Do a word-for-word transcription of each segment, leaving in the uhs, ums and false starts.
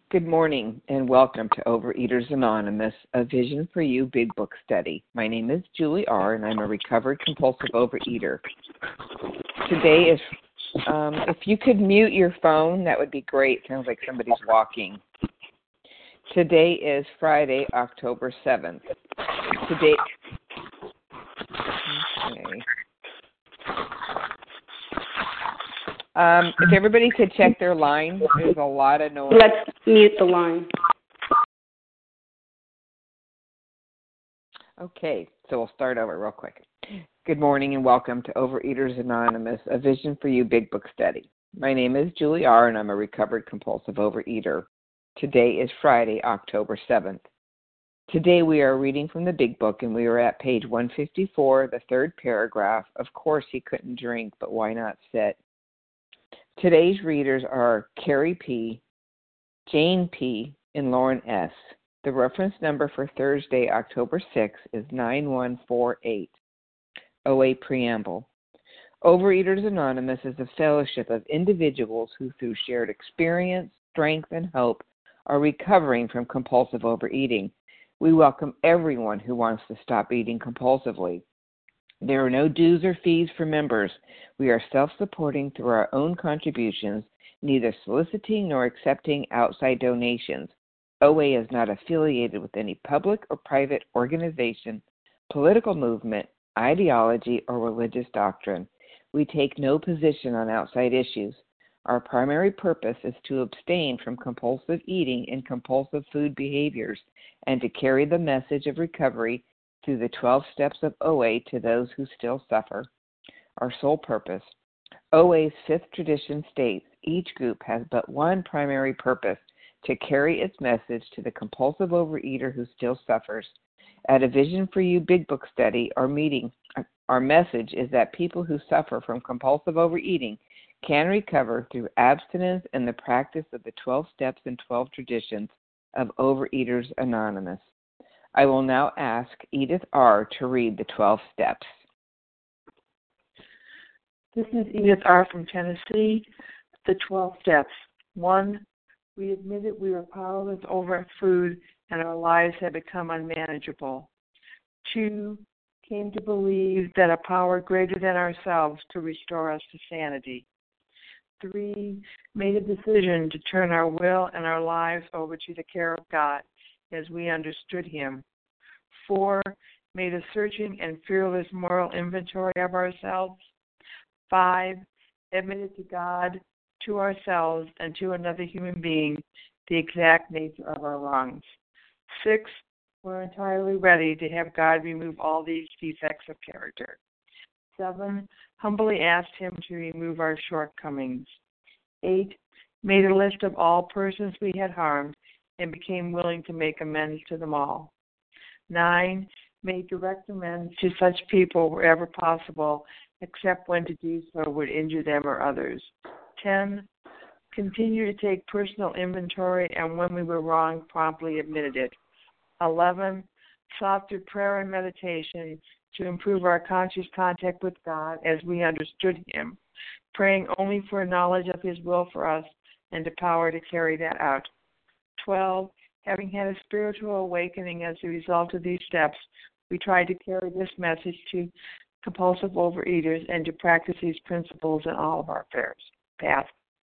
Good morning and welcome to Overeaters Anonymous, a Vision for You Big Book study. My name is Julie R. and I'm a recovered compulsive overeater. Today is, um, if you could mute your phone, that would be great. Sounds like somebody's walking. Today is Friday, October seventh. Today, okay. Um, if everybody could check their line, there's a lot of noise. Let's mute the line. Okay, so we'll start over real quick. Good morning and welcome to Overeaters Anonymous, a Vision for You Big Book study. My name is Julie R. and I'm a recovered compulsive overeater. Today is Friday, October seventh. Today we are reading from the Big Book and we are at page one fifty-four, the third paragraph. Of course he couldn't drink, but why not sit? Today's readers are Carrie P., Jane P., and Lauren S. The reference number for Thursday, October sixth is nine one four eight. O A Preamble. Overeaters Anonymous is a fellowship of individuals who, through shared experience, strength, and hope, are recovering from compulsive overeating. We welcome everyone who wants to stop eating compulsively. There are no dues or fees for members. We are self-supporting through our own contributions, neither soliciting nor accepting outside donations. O A is not affiliated with any public or private organization, political movement, ideology, or religious doctrine. We take no position on outside issues. Our primary purpose is to abstain from compulsive eating and compulsive food behaviors and to carry the message of recovery through the twelve steps of O A to those who still suffer. Our sole purpose. O A's fifth tradition states each group has but one primary purpose, to carry its message to the compulsive overeater who still suffers. At a Vision for You Big Book study, our meeting, our message is that people who suffer from compulsive overeating can recover through abstinence and the practice of the twelve steps and twelve traditions of Overeaters Anonymous. I will now ask Edith R. to read the twelve steps. This is Edith R. from Tennessee. The twelve steps. One, we admitted we were powerless over food and our lives had become unmanageable. Two, came to believe that a power greater than ourselves could restore us to sanity. Three, made a decision to turn our will and our lives over to the care of God as we understood Him. Four, made a searching and fearless moral inventory of ourselves. Five, admitted to God, to ourselves, and to another human being the exact nature of our wrongs. Six, we're entirely ready to have God remove all these defects of character. Seven, humbly asked Him to remove our shortcomings. Eight, made a list of all persons we had harmed and became willing to make amends to them all. Nine, made direct amends to such people wherever possible, except when to do so would injure them or others. Ten, continue to take personal inventory and when we were wrong, promptly admitted it. Eleven, sought through prayer and meditation to improve our conscious contact with God as we understood Him, praying only for knowledge of His will for us and the power to carry that out. Twelve, having had a spiritual awakening as a result of these steps, we tried to carry this message to compulsive overeaters and to practice these principles in all of our affairs. Path.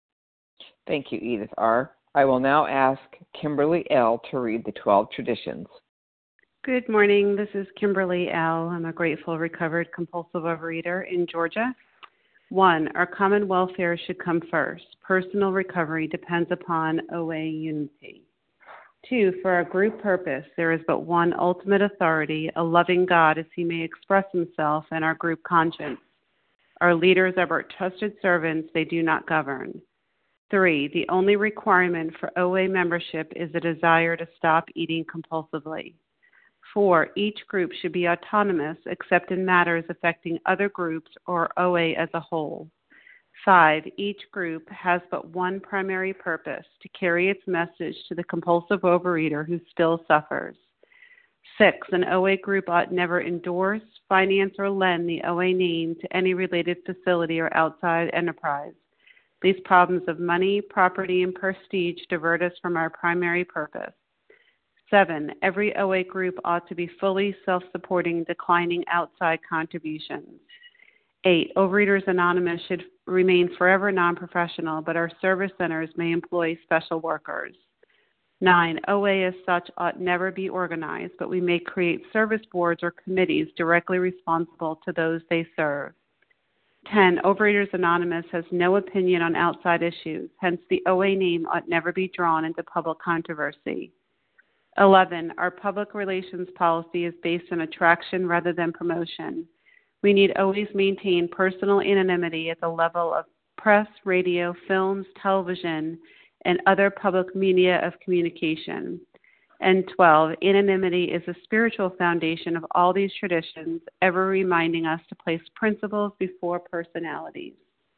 Thank you, Edith R. I will now ask Kimberly L. to read the twelve traditions. Good morning. This is Kimberly L. I'm a grateful, recovered, compulsive overeater in Georgia. One, our common welfare should come first. Personal recovery depends upon O A unity. Two, for our group purpose, there is but one ultimate authority, a loving God as He may express Himself in our group conscience. Our leaders are but trusted servants, they do not govern. Three, the only requirement for O A membership is a desire to stop eating compulsively. Four, each group should be autonomous except in matters affecting other groups or O A as a whole. Five, each group has but one primary purpose, to carry its message to the compulsive overeater who still suffers. Six, an O A group ought never endorse, finance, or lend the O A name to any related facility or outside enterprise. These problems of money, property, and prestige divert us from our primary purpose. Seven, every O A group ought to be fully self-supporting, declining outside contributions. Eight, Overeaters Anonymous should remain forever non-professional, but our service centers may employ special workers. Nine, O A as such ought never be organized, but we may create service boards or committees directly responsible to those they serve. Ten, Overeaters Anonymous has no opinion on outside issues, hence the O A name ought never be drawn into public controversy. Eleven, our public relations policy is based on attraction rather than promotion. We need always maintain personal anonymity at the level of press, radio, films, television, and other public media of communication. And twelve, anonymity is the spiritual foundation of all these traditions, ever reminding us to place principles before personalities.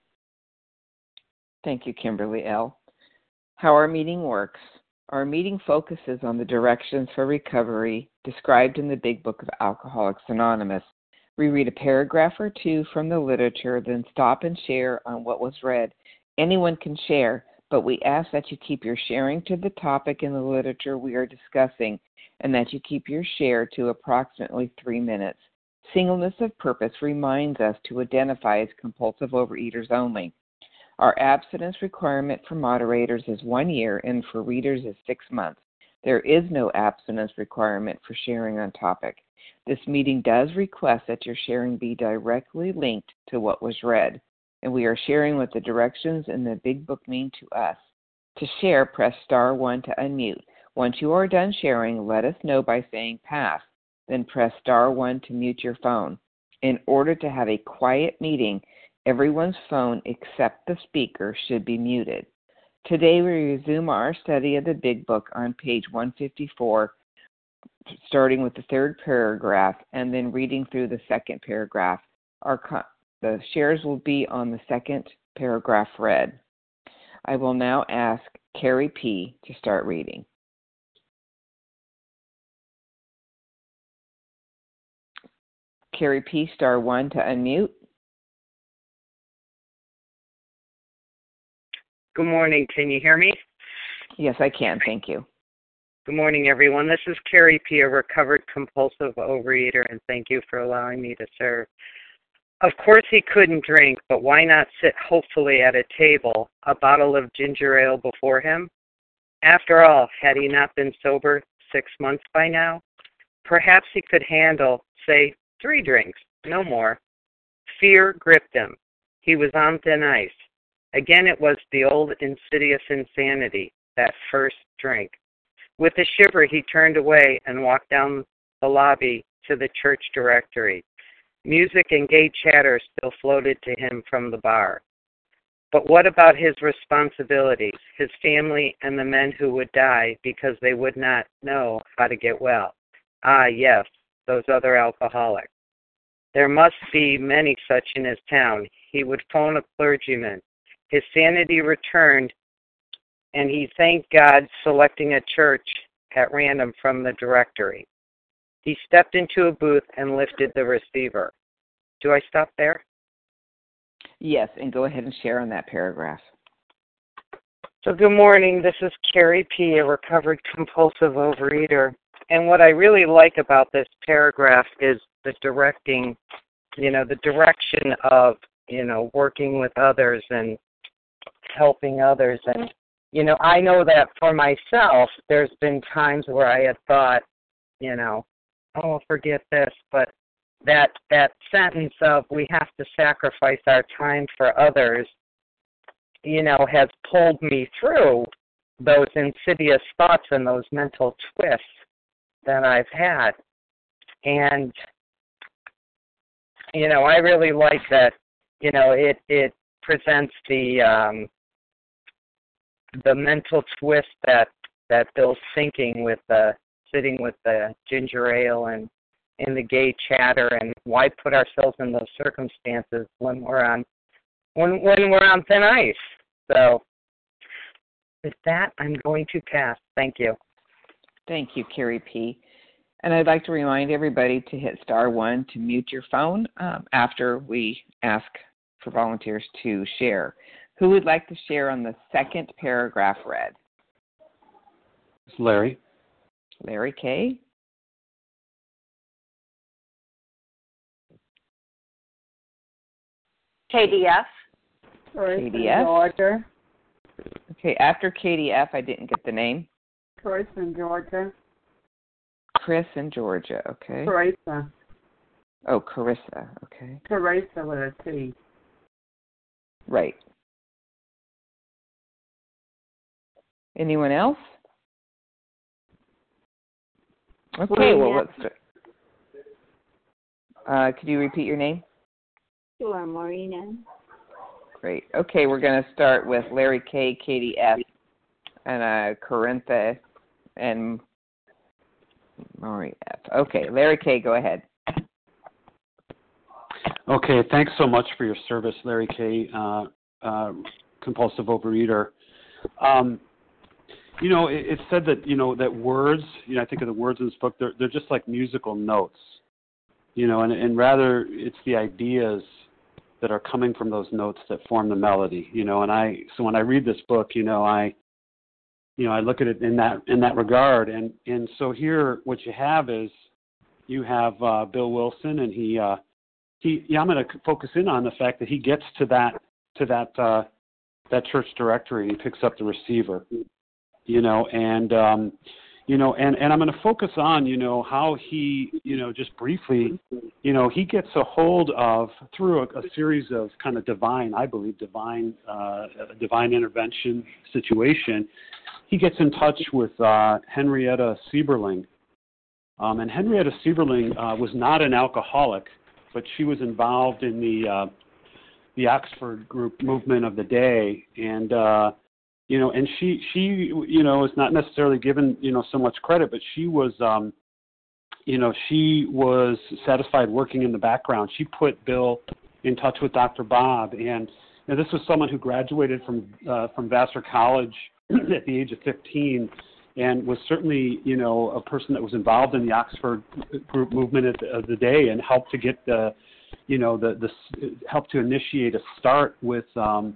Thank you, Kimberly L. How our meeting works. Our meeting focuses on the directions for recovery described in the Big Book of Alcoholics Anonymous. We read a paragraph or two from the literature, then stop and share on what was read. Anyone can share, but we ask that you keep your sharing to the topic in the literature we are discussing and that you keep your share to approximately three minutes. Singleness of purpose reminds us to identify as compulsive overeaters only. Our abstinence requirement for moderators is one year and for readers is six months. There is no abstinence requirement for sharing on topic. This meeting does request that your sharing be directly linked to what was read, and we are sharing what the directions in the Big Book mean to us. To share, press star one to unmute. Once you are done sharing, let us know by saying pass, then press star one to mute your phone. In order to have a quiet meeting, everyone's phone except the speaker should be muted. Today we resume our study of the Big Book on page one fifty-four, starting with the third paragraph and then reading through the second paragraph. Our co- the shares will be on the second paragraph read. I will now ask Carrie P. to start reading. Carrie P., star one to unmute. Good morning. Can you hear me? Yes, I can. Thank you. Good morning, everyone. This is Carrie P., a recovered compulsive overeater, and thank you for allowing me to serve. Of course he couldn't drink, but why not sit hopefully at a table, a bottle of ginger ale before him? After all, had he not been sober six months by now? Perhaps he could handle, say, three drinks, no more. Fear gripped him. He was on thin ice. Again, it was the old insidious insanity, that first drink. With a shiver, he turned away and walked down the lobby to the church directory. Music and gay chatter still floated to him from the bar. But what about his responsibilities, his family, and the men who would die because they would not know how to get well? Ah, yes, those other alcoholics. There must be many such in his town. He would phone a clergyman. His sanity returned, and he thanked God, selecting a church at random from the directory. He stepped into a booth and lifted the receiver. Do I stop there? Yes, and go ahead and share on that paragraph. So good morning. This is Carrie P., a recovered compulsive overeater. And what I really like about this paragraph is the directing, you know, the direction of, you know, working with others and helping others. And, you know, I know that for myself, there's been times where I had thought, you know, oh, forget this, but that that sentence of we have to sacrifice our time for others, you know, has pulled me through those insidious thoughts and those mental twists that I've had. And, you know, I really like that, you know, it, it presents the um, the mental twist that, that Bill's thinking with the sitting with the ginger ale and in the gay chatter, and why put ourselves in those circumstances when we're on when when we're on thin ice. So with that, I'm going to pass. Thank you. Thank you, Carrie P. And I'd like to remind everybody to hit star one to mute your phone um, after we ask for volunteers to share. Who would like to share on the second paragraph read? It's Larry. Larry K. K D F. K D F. Georgia. Okay, after K D F, I didn't get the name. Chris in Georgia. Chris in Georgia, okay. Teresa. Oh, Carissa, okay. Teresa with a T. Right. Anyone else? Okay, well, let's start. Uh, could you repeat your name? Sure, Marina. Great. Okay, we're going to start with Larry K, Katie F, and uh, Corintha and Marie F. Okay, Larry K, go ahead. Okay, thanks so much for your service, Larry K, uh, uh, compulsive overeater. Um, you know, it, it's said that, you know, that words, you know, I think of the words in this book, they're, they're just like musical notes, you know, and, and rather it's the ideas that are coming from those notes that form the melody, you know, and I, so when I read this book, you know, I, you know, I look at it in that, in that regard. And, and so here, what you have is you have uh, Bill Wilson, and he, uh, he, yeah, I'm going to focus in on the fact that he gets to that, to that, uh, that church directory, and he picks up the receiver, you know, and, um, you know, and, and I'm going to focus on, you know, how he, you know, just briefly, you know, he gets a hold of, through a, a series of kind of divine, I believe, divine, uh, divine intervention situation, he gets in touch with uh, Henrietta Sieberling. Um, and Henrietta Sieberling uh, was not an alcoholic, but she was involved in the uh, the Oxford group movement of the day, and uh, you know, and she she you know is not necessarily given you know so much credit, but she was um, you know she was satisfied working in the background. She put Bill in touch with Doctor Bob, and you know, this was someone who graduated from uh, from Vassar College at the age of fifteen, and was certainly, you know, a person that was involved in the Oxford group movement of the, of the day, and helped to get the, you know, the the helped to initiate a start with, um,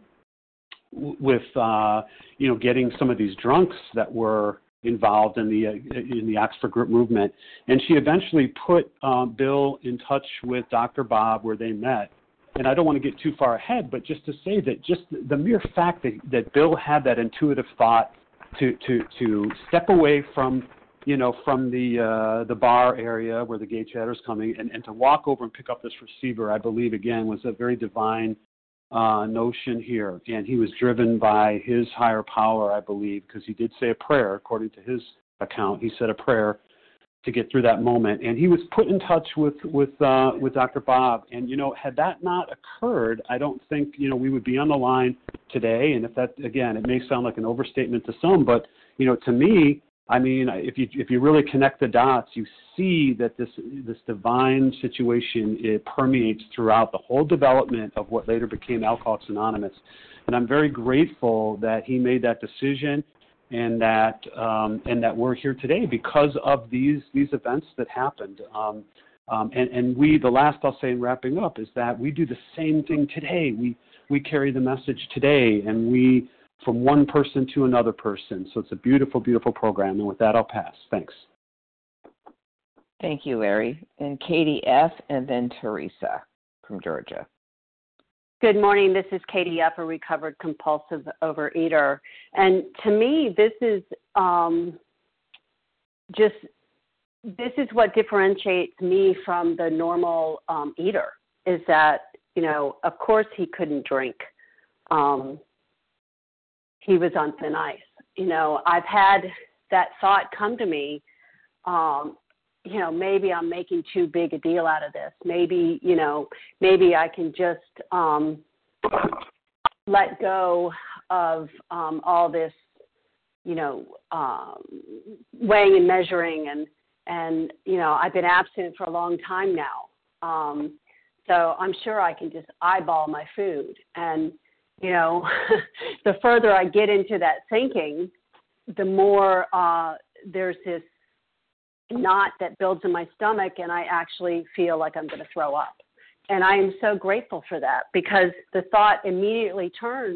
with uh, you know, getting some of these drunks that were involved in the uh, in the Oxford group movement, and she eventually put um, Bill in touch with Doctor Bob, where they met. And I don't want to get too far ahead, but just to say that just the mere fact that, that Bill had that intuitive thought to, to, to step away from, you know, from the uh, the bar area where the gay chatter's coming, and, and to walk over and pick up this receiver, I believe, again, was a very divine uh, notion here. And he was driven by his higher power, I believe, because he did say a prayer, according to his account. He said a prayer to get through that moment, and he was put in touch with with uh, with Doctor Bob. And you know, had that not occurred, I don't think you know we would be on the line today. And if that, again, it may sound like an overstatement to some, but you know, to me, I mean, if you if you really connect the dots, you see that this this divine situation, it permeates throughout the whole development of what later became Alcoholics Anonymous. And I'm very grateful that he made that decision, and that um, and that we're here today because of these these events that happened. Um, um, and, and we, the last I'll say in wrapping up, is that we do the same thing today. We we carry the message today, and we, from one person to another person. So it's a beautiful, beautiful program. And with that, I'll pass. Thanks. Thank you, Larry. And Katie F., and then Teresa from Georgia. Good morning. This is Katie F., a recovered compulsive overeater. And to me, this is um, just, this is what differentiates me from the normal um, eater, is that, you know, of course he couldn't drink. Um, he was on thin ice. You know, I've had that thought come to me, um, you know, maybe I'm making too big a deal out of this. Maybe, you know, maybe I can just um, let go of um, all this, you know, um, weighing and measuring. And, and, you know, I've been abstinent for a long time now. Um, so I'm sure I can just eyeball my food. And, you know, the further I get into that thinking, the more uh, there's this knot that builds in my stomach, and I actually feel like I'm going to throw up. And I am so grateful for that, because the thought immediately turns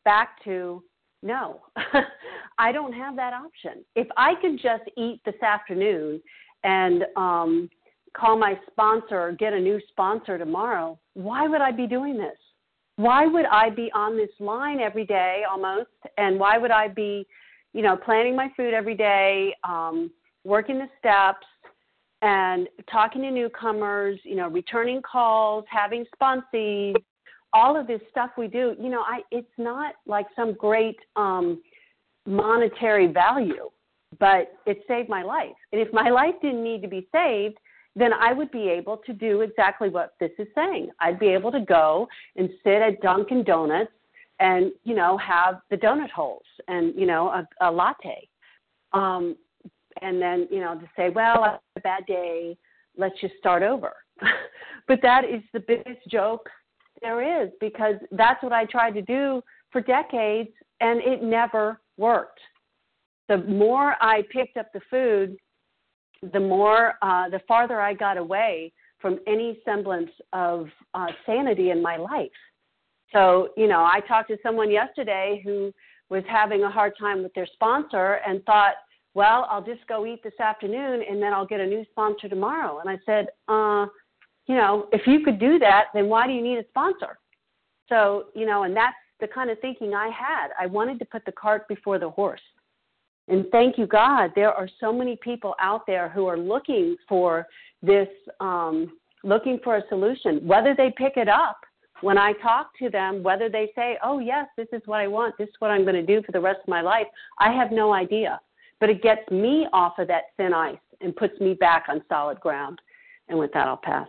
back to, no, I don't have that option. If I could just eat this afternoon and um, call my sponsor or get a new sponsor tomorrow, why would I be doing this? Why would I be on this line every day almost? And why would I be, you know, planning my food every day, um, working the steps, and talking to newcomers, you know, returning calls, having sponsees, all of this stuff we do, you know, I it's not like some great um, monetary value, but it saved my life. And if my life didn't need to be saved, then I would be able to do exactly what this is saying. I'd be able to go and sit at Dunkin' Donuts and, you know, have the donut holes and, you know, a, a latte. Um, and then, you know, to say, well, I had a bad day, let's just start over. But that is the biggest joke there is, because that's what I tried to do for decades, and it never worked. The more I picked up the food, the more, uh, the farther I got away from any semblance of uh, sanity in my life. So, you know, I talked to someone yesterday who was having a hard time with their sponsor and thought, well, I'll just go eat this afternoon and then I'll get a new sponsor tomorrow. And I said, uh, you know, if you could do that, then why do you need a sponsor? So, you know, and that's the kind of thinking I had. I wanted to put the cart before the horse. And thank you, God, there are so many people out there who are looking for this, um, looking for a solution, whether they pick it up when I talk to them, whether they say, oh, yes, this is what I want, this is what I'm going to do for the rest of my life. I have no idea. But it gets me off of that thin ice and puts me back on solid ground. And with that, I'll pass.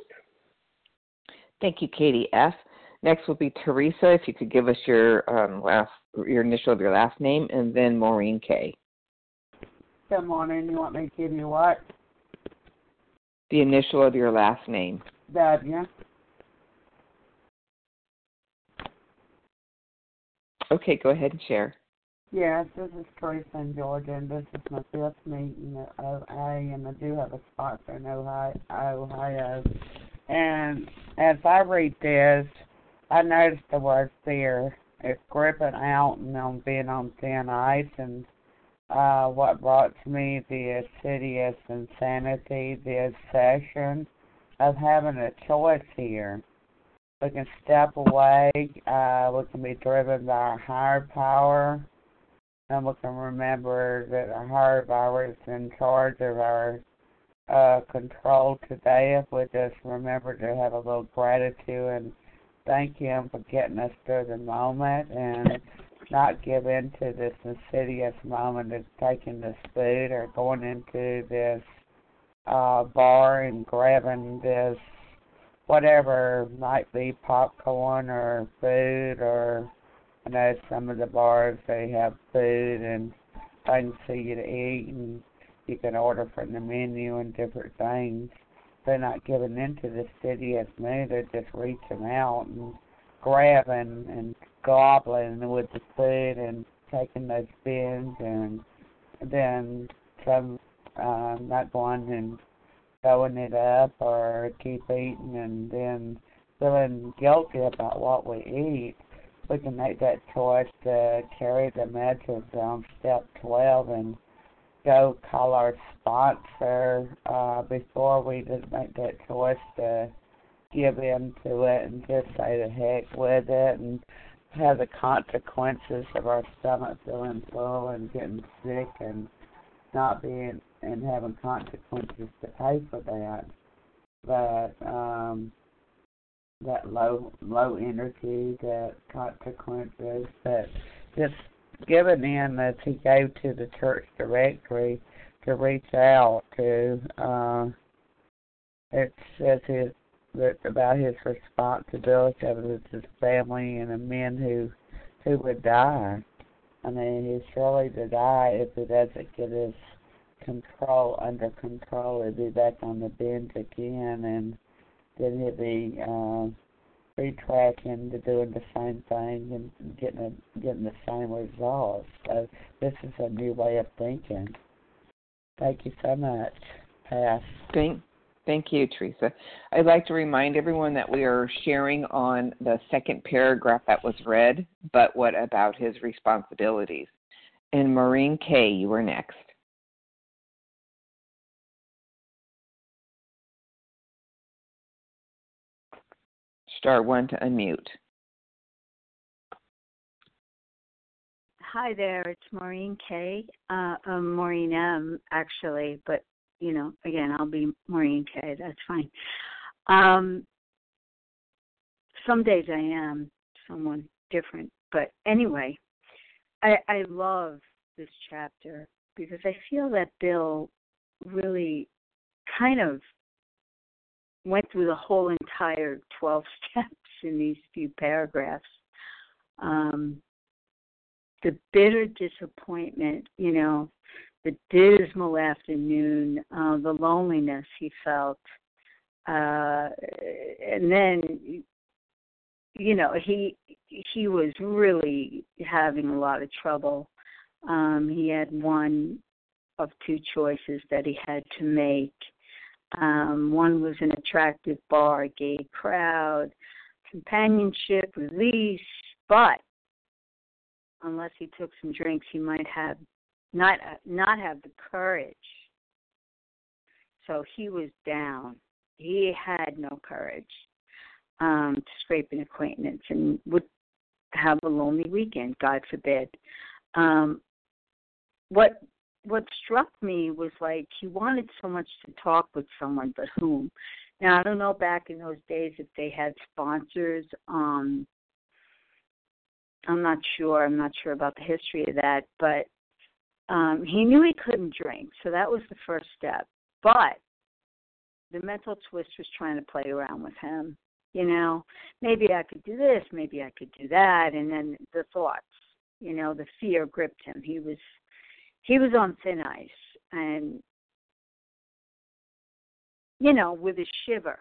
Thank you, Katie F. Next will be Teresa. If you could give us your um, last, your initial of your last name, and then Maureen K. Good morning. You want me to give you what? The initial of your last name. W. Okay, go ahead and share. Yes, this is Teresa in Georgia, and this is my fifth meeting at O A, and I do have a sponsor in Ohio. Ohio. And as I read this, I noticed the word fear. It's gripping out and on being on thin ice, and uh, what brought to me the insidious insanity, the obsession of having a choice here. We can step away, uh, we can be driven by our higher power, and we can remember that our higher power is in charge of our uh, control today. If we just remember to have a little gratitude and thank Him for getting us through the moment and not give in to this insidious moment of taking this food or going into this uh, bar and grabbing this whatever, might be popcorn or food, or I know some of the bars, they have food and things for you to eat, and you can order from the menu and different things. They're not giving into the insidious mood, they're just reaching out and grabbing and gobbling with the food and taking those spins, and then some uh, not going and throwing it up or keep eating and then feeling guilty about what we eat. We can make that choice to carry the message on step twelve and go call our sponsor uh, before we just make that choice to give in to it and just say the heck with it and have the consequences of our stomach feeling full and getting sick and not being and having consequences to pay for that. But um, that low low energy, that consequences, that just giving in as he gave to the church directory to reach out to. Uh, it says his about his responsibility of his family and the men who who would die. I mean, he's surely to die if he doesn't get his control under control. He'll be back on the bench again, and then he'll be uh, retracking to doing the same thing and getting a, getting the same results. So this is a new way of thinking. Thank you so much. Pass. Thank, Thank you, Teresa. I'd like to remind everyone that we are sharing on the second paragraph that was read, but what about his responsibilities? And Maureen K., you are next. Star one to unmute. Hi there, it's Maureen K. Uh, um, Maureen M, actually, but, you know, again, I'll be Maureen K. That's fine. Um, some days I am someone different. But anyway, I, I love this chapter because I feel that Bill really kind of went through the whole entire twelve steps in these few paragraphs. Um, the bitter disappointment, you know, the dismal afternoon, uh, the loneliness he felt, uh, and then, you know, he he was really having a lot of trouble. Um, he had one of two choices that he had to make. Um, one was an attractive bar, gay crowd, companionship, release, but unless he took some drinks, he might have not not have the courage. So he was down. He had no courage um, to scrape an acquaintance and would have a lonely weekend, God forbid. Um, what what struck me was like he wanted so much to talk with someone, but whom? Now, I don't know back in those days if they had sponsors. Um, I'm not sure. I'm not sure about the history of that, but um, he knew he couldn't drink, so that was the first step. But the mental twist was trying to play around with him. You know, maybe I could do this, maybe I could do that, and then the thoughts, you know, the fear gripped him. He was he was on thin ice, and, you know, with a shiver.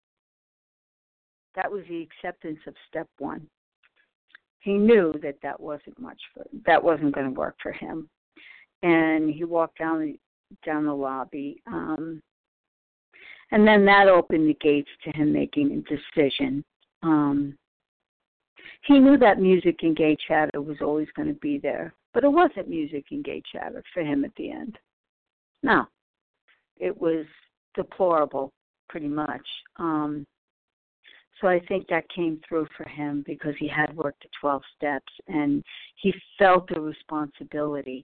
That was the acceptance of step one. He knew that that wasn't much for that wasn't going to work for him, and he walked down the, down the lobby, um, and then that opened the gates to him making a decision. Um, he knew that music and gay chatter was always going to be there, but it wasn't music and gay chatter for him at the end. No, it was deplorable, pretty much. Um, So I think that came through for him because he had worked the twelve steps and he felt a responsibility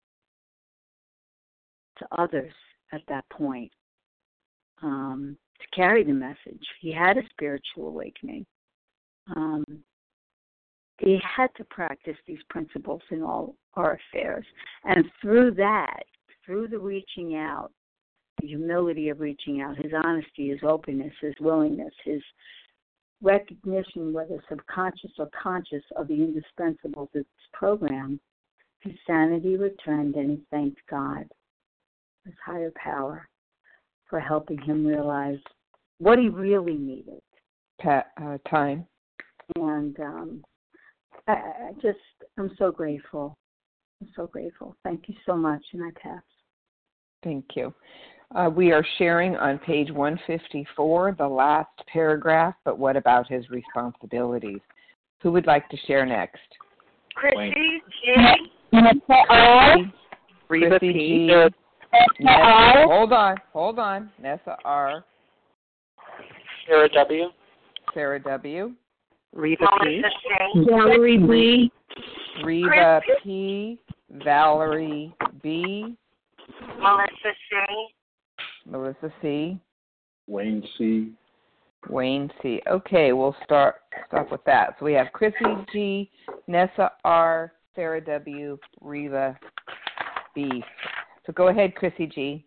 to others at that point um, to carry the message. He had a spiritual awakening. Um, he had to practice these principles in all our affairs. And through that, through the reaching out, the humility of reaching out, his honesty, his openness, his willingness, his recognition, whether subconscious or conscious, of the indispensables of this program, his sanity returned and he thanked God, his higher power, for helping him realize what he really needed. Pat, uh, time. And um, I, I just, I'm so grateful. I'm so grateful. Thank you so much, and I pass. Thank you. Uh, we are sharing on page one fifty-four, the last paragraph, but what about his responsibilities? Who would like to share next? Chrissy G. R. Reva P. Nessa, hold on, hold on. Nessa R. Sarah W. Sarah W. Reva P. Valerie B. Reva P. Valerie B. Melissa C. Melissa C. Wayne C. Wayne C. Okay, we'll start start with that. So we have Chrissy G, Nessa R, Sarah W, Reva B. So go ahead, Chrissy G.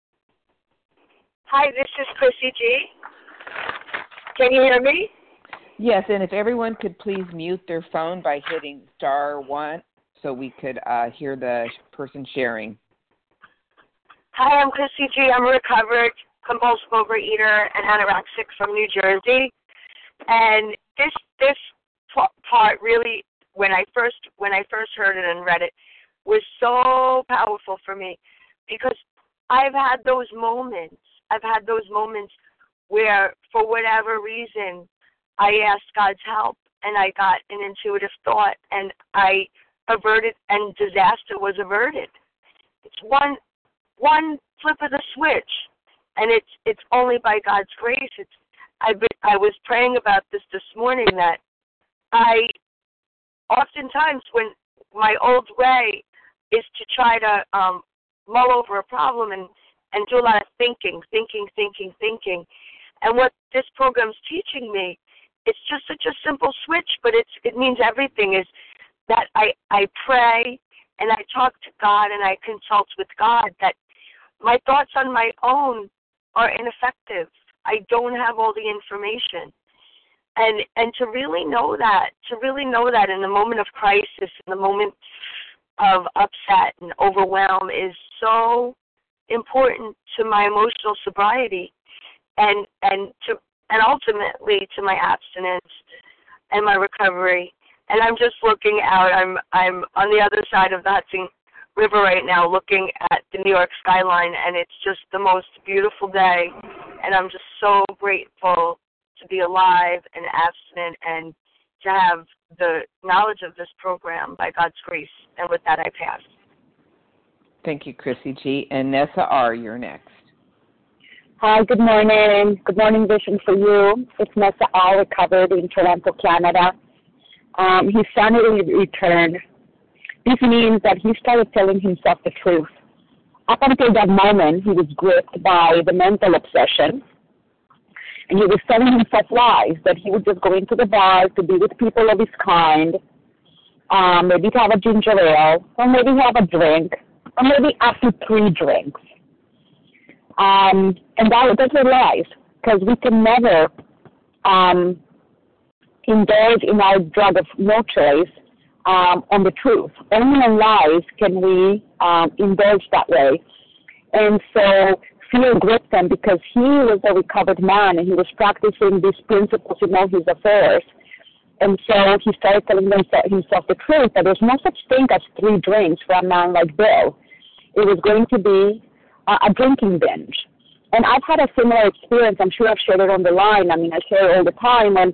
Hi, this is Chrissy G. Can you hear me? Yes, and if everyone could please mute their phone by hitting star one so we could uh, hear the person sharing. Hi, I'm Chrissy G. I'm a recovered compulsive overeater and anorexic from New Jersey. And this this part really, when I first when I first heard it and read it, was so powerful for me because I've had those moments I've had those moments where, for whatever reason, I asked God's help and I got an intuitive thought and I averted, and disaster was averted. It's one one flip of the switch, and it's it's only by God's grace. It's I I was praying about this this morning, that I oftentimes, when my old way is to try to um, mull over a problem and, and do a lot of thinking, thinking, thinking, thinking. And what this program's teaching me, it's just such a simple switch, but it's it means everything, is that I, I pray and I talk to God and I consult with God, that my thoughts on my own are ineffective. I don't have all the information. And and to really know that, to really know that in the moment of crisis, in the moment of upset and overwhelm, is so important to my emotional sobriety and and to and ultimately to my abstinence and my recovery. And I'm just looking out. I'm I'm on the other side of the Hudson River right now, looking at the New York skyline, and it's just the most beautiful day. And I'm just so grateful to be alive and abstinent and to have the knowledge of this program by God's grace. And with that, I pass. Thank you, Chrissy G. And Nessa R., you're next. Hi, good morning. Good morning, Vision for You. It's Nessa R., recovered in Toronto, Canada. Um, his sanity returned. This means that he started telling himself the truth. Up until that moment, he was gripped by the mental obsession, and he was telling himself lies, that he would just go into the bar to be with people of his kind, um, maybe to have a ginger ale, or maybe have a drink, or maybe up to three drinks. Um, and that, those are lies, because we can never um, indulge in our drug of no choice um, on the truth. Only in lies can we um, indulge that way. And so fear gripped him, because he was a recovered man and he was practicing these principles in all his affairs. And so he started telling himself, himself the truth, that there's no such thing as three drinks for a man like Bill. It was going to be uh, a drinking binge. And I've had a similar experience. I'm sure I've shared it on the line. I mean, I share it all the time. And,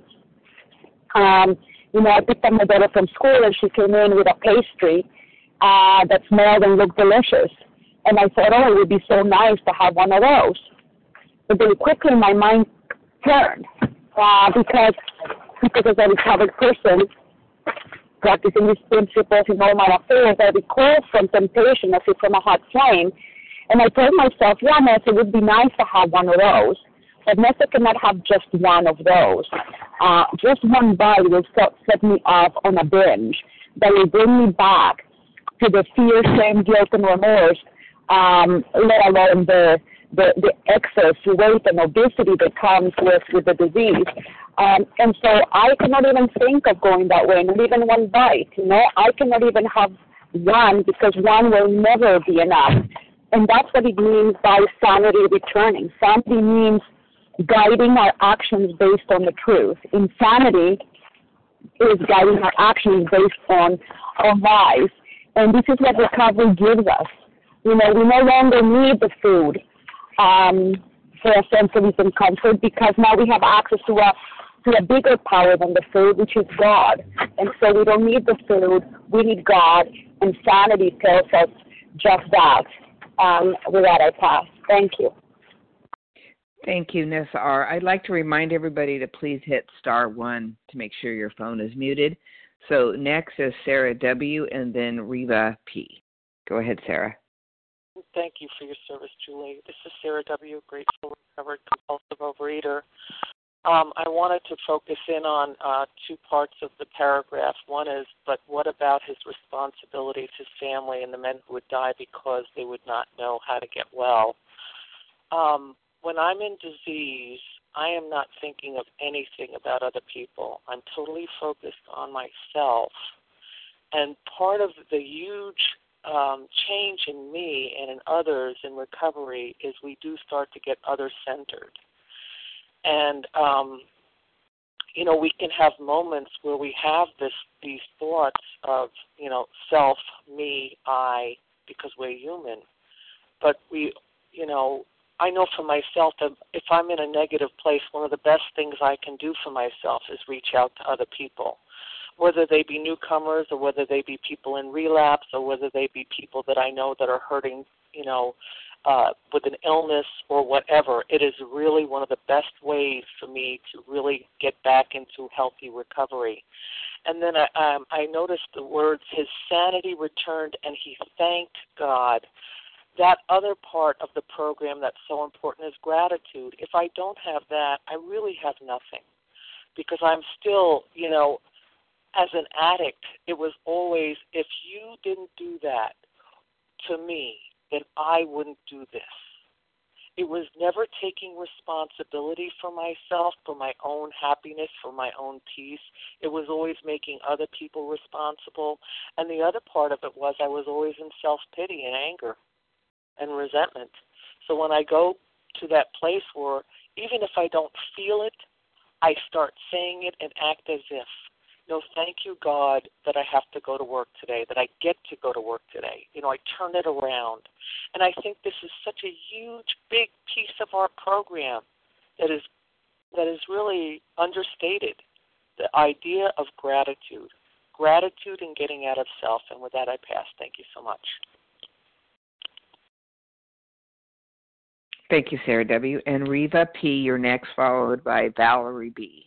um, you know, I picked up my daughter from school, and she came in with a pastry uh, that smelled and looked delicious. And I thought, oh, it would be so nice to have one of those. But then quickly my mind turned uh, because, because as a recovered person, practicing these principles in all my affairs, I recoiled from temptation as if from a hot flame. And I told myself, yeah, Nessa, it would be nice to have one of those. But Nessa cannot have just one of those. Uh, just one bite will set, set me off on a binge that will bring me back to the fear, shame, guilt, and remorse, um, let alone the, the, the excess weight and obesity that comes with, with the disease. Um, and so I cannot even think of going that way, not even one bite. You know, I cannot even have one, because one will never be enough. And that's what it means by sanity returning. Sanity means guiding our actions based on the truth. Insanity is guiding our actions based on, on lies. And this is what recovery gives us. You know, we no longer need the food um, for a sense of ease and comfort, because now we have access to a to a bigger power than the food, which is God. And so we don't need the food, we need God, and sanity tells us just that. Um, with that, I pass. Thank you. Thank you, Nessa R. I'd like to remind everybody to please hit star one to make sure your phone is muted. So next is Sarah W. and then Reva P. Go ahead, Sarah. Thank you for your service, Julie. This is Sarah W., grateful, recovered, compulsive overeater. Um, I wanted to focus in on uh, two parts of the paragraph. One is, but what about his responsibilities, his family, and the men who would die because they would not know how to get well? Um, when I'm in disease, I am not thinking of anything about other people. I'm totally focused on myself. And part of the huge um, change in me and in others in recovery is we do start to get other-centered. And, um, you know, we can have moments where we have this these thoughts of, you know, self, me, I, because we're human. But we, you know, I know for myself that if I'm in a negative place, one of the best things I can do for myself is reach out to other people, whether they be newcomers or whether they be people in relapse or whether they be people that I know that are hurting, you know, uh, with an illness or whatever. It is really one of the best ways for me to really get back into healthy recovery. And then I, um, I noticed the words, his sanity returned and he thanked God. That other part of the program that's so important is gratitude. If I don't have that, I really have nothing, because I'm still, you know, as an addict, it was always, if you didn't do that to me, then I wouldn't do this. It was never taking responsibility for myself, for my own happiness, for my own peace. It was always making other people responsible. And the other part of it was I was always in self-pity and anger and resentment. So when I go to that place where even if I don't feel it, I start saying it and act as if, you know, thank you, God, that I have to go to work today, that I get to go to work today. You know, I turn it around. And I think this is such a huge, big piece of our program that is that is really understated, the idea of gratitude. Gratitude and getting out of self. And with that, I pass. Thank you so much. Thank you, Sarah W. And Reva P., you're next, followed by Valerie B.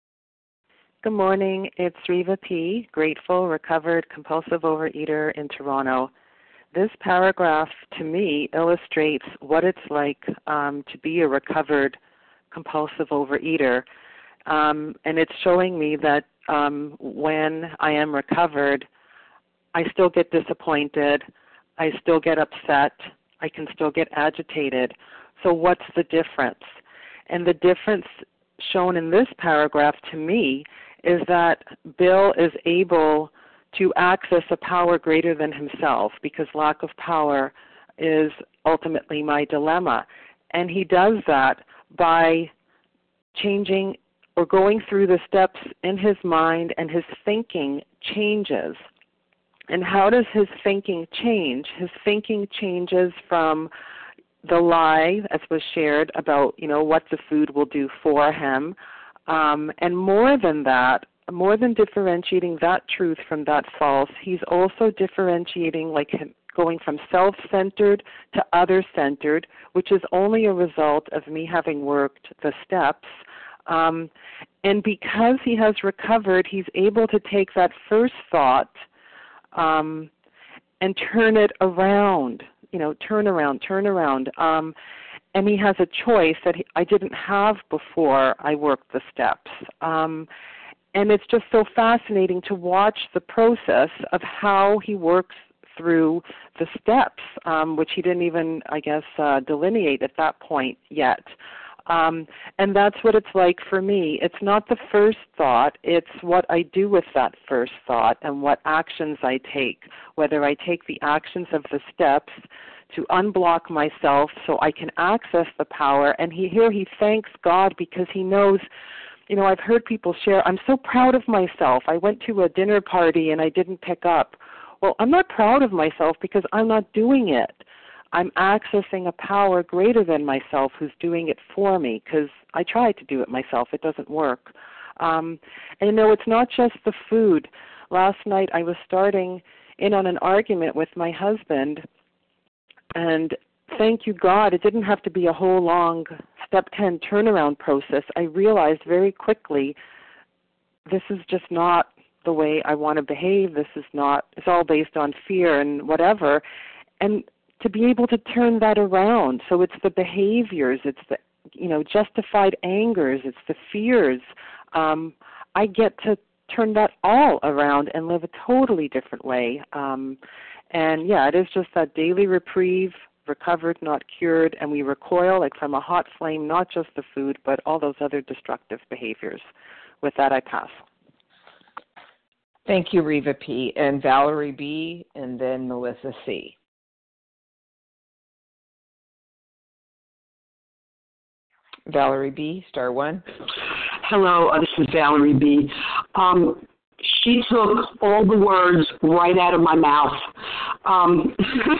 Good morning. It's Reva P., grateful, recovered, compulsive overeater in Toronto. This paragraph, to me, illustrates what it's like um, to be a recovered, compulsive overeater. Um, and it's showing me that um, when I am recovered, I still get disappointed, I still get upset, I can still get agitated. So what's the difference? And the difference shown in this paragraph to me is that Bill is able to access a power greater than himself, because lack of power is ultimately my dilemma. And he does that by changing or going through the steps in his mind, and his thinking changes. And how does his thinking change? His thinking changes from the lie, as was shared, about, you know, what the food will do for him. Um, and more than that, more than differentiating that truth from that false, he's also differentiating, like him, going from self-centered to other-centered, which is only a result of me having worked the steps. Um, and because he has recovered, he's able to take that first thought um, and turn it around. You know, turn around, turn around. Um, and he has a choice that he, I didn't have before I worked the steps. Um, and it's just so fascinating to watch the process of how he works through the steps, um, which he didn't even, I guess, uh, delineate at that point yet. Um, and that's what it's like for me. It's not the first thought, it's what I do with that first thought and what actions I take, whether I take the actions of the steps to unblock myself so I can access the power. And he, here he thanks God because he knows, you know, I've heard people share, I'm so proud of myself. I went to a dinner party and I didn't pick up. Well, I'm not proud of myself because I'm not doing it. I'm accessing a power greater than myself who's doing it for me, because I tried to do it myself. It doesn't work. Um, and, you know, it's not just the food. Last night I was starting in on an argument with my husband, and thank you, God, it didn't have to be a whole long step ten turnaround process. I realized very quickly this is just not the way I want to behave. This is not, it's all based on fear and whatever. And to be able to turn that around. So it's the behaviors, it's the, you know, justified angers, it's the fears. Um, I get to turn that all around and live a totally different way. Um, and yeah, it is just that daily reprieve, recovered, not cured, and we recoil like from a hot flame, not just the food, but all those other destructive behaviors. With that, I pass. Thank you, Reva P. and Valerie B., and then Melissa C. Valerie B., star one. Hello, uh, this is Valerie B. Um, she took all the words right out of my mouth. Um,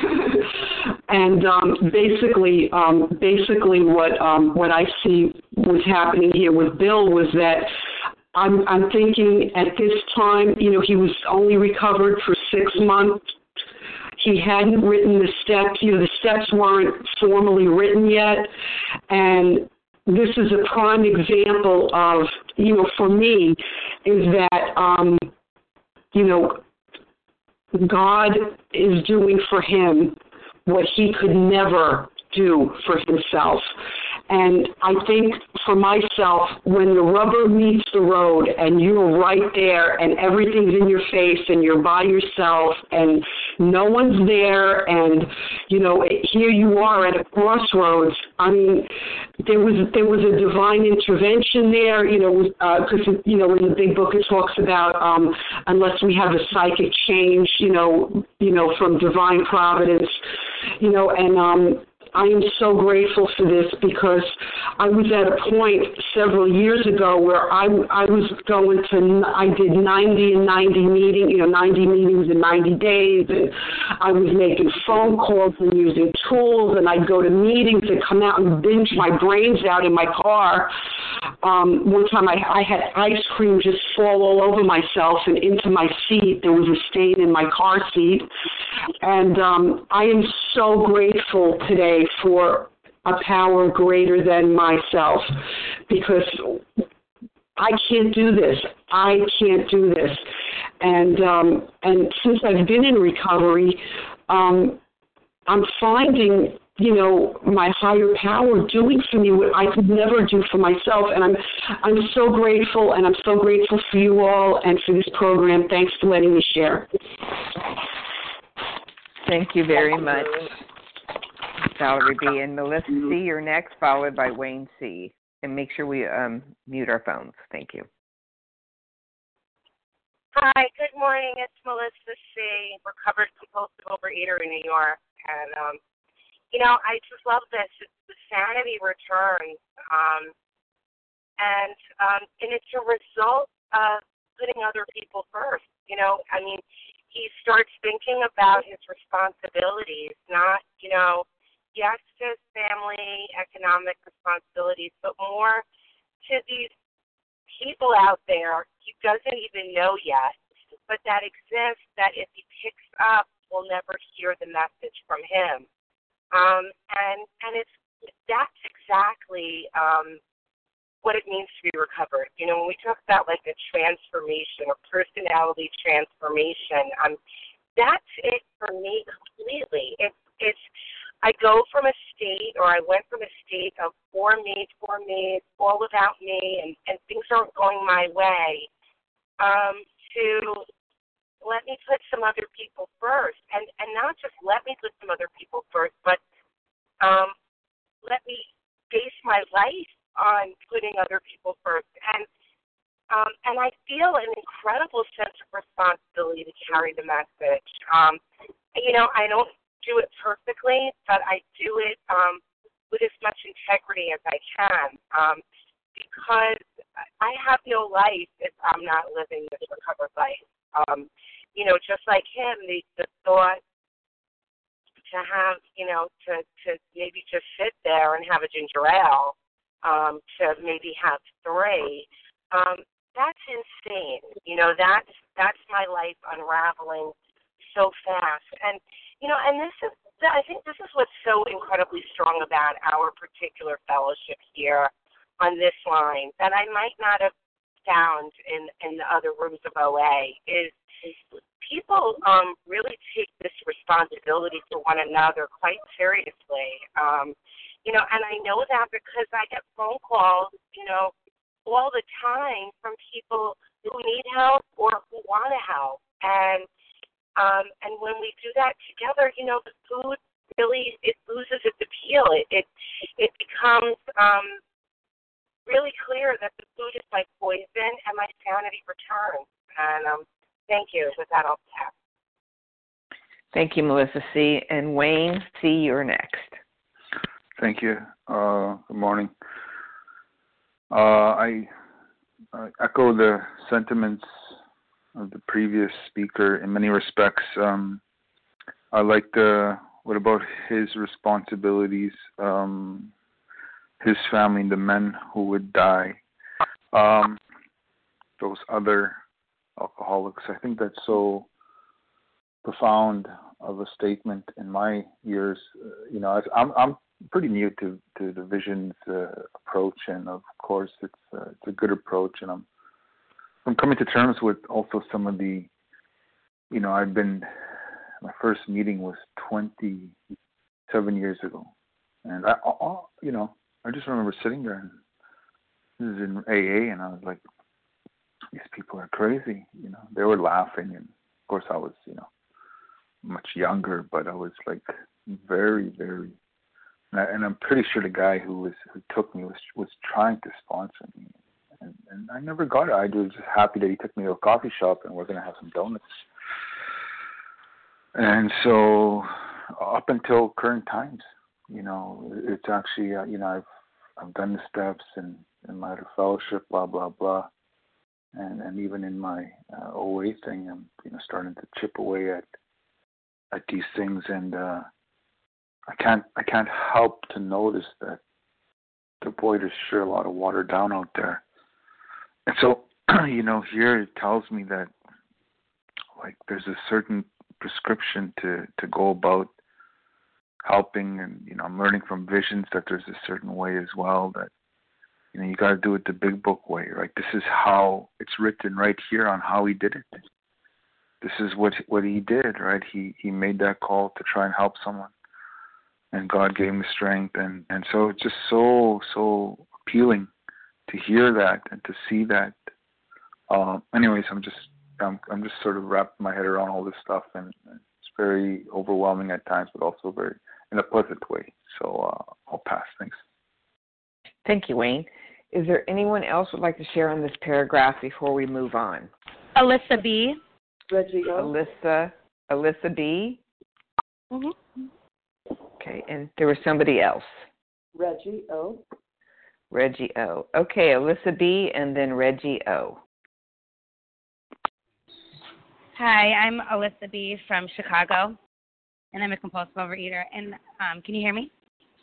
and um, basically, um, basically what um, what I see was happening here with Bill was that I'm, I'm thinking at this time, you know, he was only recovered for six months. He hadn't written the steps. You know, the steps weren't formally written yet. And this is a prime example of, you know, for me, is that, um, you know, God is doing for him what he could never do for himself. And I think for myself, when the rubber meets the road and you're right there and everything's in your face and you're by yourself and no one's there and, you know, here you are at a crossroads. I mean, there was there was a divine intervention there, you know, because, uh, you know, in the big book it talks about um, unless we have a psychic change, you know, you know, from divine providence, you know, and um I am so grateful for this because I was at a point several years ago where I, I was going to, I did ninety and ninety meetings, you know, ninety meetings in ninety days, and I was making phone calls and using tools, and I'd go to meetings and come out and binge my brains out in my car. Um, one time I, I had ice cream just fall all over myself and into my seat. There was a stain in my car seat. And um, I am so grateful today for a power greater than myself, because I can't do this. I can't do this. And um, and since I've been in recovery, um, I'm finding, you know, my higher power doing for me what I could never do for myself. And I'm I'm so grateful, and I'm so grateful for you all and for this program. Thanks for letting me share. Thank you very much, Valerie B. And Melissa C., you're next, followed by Wayne C. And make sure we um, mute our phones. Thank you. Hi, good morning. It's Melissa C., recovered compulsive overeater in New York. And, um, you know, I just love this. It's the sanity returns. Um, and, um, and it's a result of putting other people first. You know, I mean, he starts thinking about his responsibilities, not, you know, yes, to his family, economic responsibilities, but more to these people out there he doesn't even know yet, but that exists, that if he picks up, we'll never hear the message from him. Um, and and it's that's exactly um, what it means to be recovered. You know, when we talk about like a transformation or personality transformation, um, that's it for me completely. It's it's I go from a state, or I went from a state of for me, for me, all without me, and, and things aren't going my way, um, to let me put some other people first, and and not just let me put some other people first, but um, let me base my life on putting other people first. And um, and I feel an incredible sense of responsibility to carry the message. Um, you know, I don't do it perfectly, but I do it um, with as much integrity as I can, um, because I have no life if I'm not living this recovered life. Um, you know, just like him, the, the thought to have, you know, to, to maybe just sit there and have a ginger ale, Um, to maybe have three, um, that's insane. You know, that's that's my life unraveling so fast. And, you know, and this is, I think this is what's so incredibly strong about our particular fellowship here on this line that I might not have found in, in the other rooms of O A is, is people um, really take this responsibility for one another quite seriously. Um You know, and I know that because I get phone calls, you know, all the time from people who need help or who want to help. And um, and when we do that together, you know, the food really, it loses its appeal. It it, it becomes um, really clear that the food is like poison, and my sanity returns. And um, thank you. With that, I'll pass. Thank you, Melissa C. And Wayne C., you're next. Thank you. Uh, good morning. Uh, I, I echo the sentiments of the previous speaker in many respects. Um, I like the, what about his responsibilities, um, his family, the men who would die, um, those other alcoholics. I think that's so profound of a statement in my years. Uh, you know, I'm I'm pretty new to to the Visions uh, approach, and of course it's uh, it's a good approach, and I'm I'm coming to terms with also some of the, you know, I've been, my first meeting was twenty-seven years ago, and I, I you know, I just remember sitting there, and this is in A A, and I was like, these people are crazy, you know. They were laughing, and of course I was, you know, much younger, but I was like very, very, and, I, and I'm pretty sure the guy who was who took me was was trying to sponsor me, and, and I never got it. I was just happy that he took me to a coffee shop and we're gonna have some donuts. And so up until current times, you know, it's actually, uh, you know, I've I've done the steps and in my fellowship, blah blah blah. And and even in my uh, O A thing, I'm, you know, starting to chip away at at these things, and uh, I can't I can't help to notice that the boy, there's sure a lot of water down out there. And so, you know, here it tells me that, like, there's a certain prescription to to go about helping, and, you know, I'm learning from Visions that there's a certain way as well, that, you know, you got to do it the big book way, right? This is how it's written right here on how he did it. This is what what he did, right? He he made that call to try and help someone, and God gave him the strength, and and so it's just so so appealing to hear that and to see that. Um, anyways, I'm just I'm I'm just sort of wrapping my head around all this stuff, and it's very overwhelming at times, but also very in a pleasant way. So uh, I'll pass. Thanks. Thank you, Wayne. Is there anyone else who would like to share on this paragraph before we move on? Alyssa B. Reggie O. Alyssa, Alyssa B. Mm-hmm. Okay, and there was somebody else. Reggie O. Reggie O. Okay, Alyssa B. and then Reggie O. Hi, I'm Alyssa B. from Chicago, and I'm a compulsive overeater. And um, can you hear me?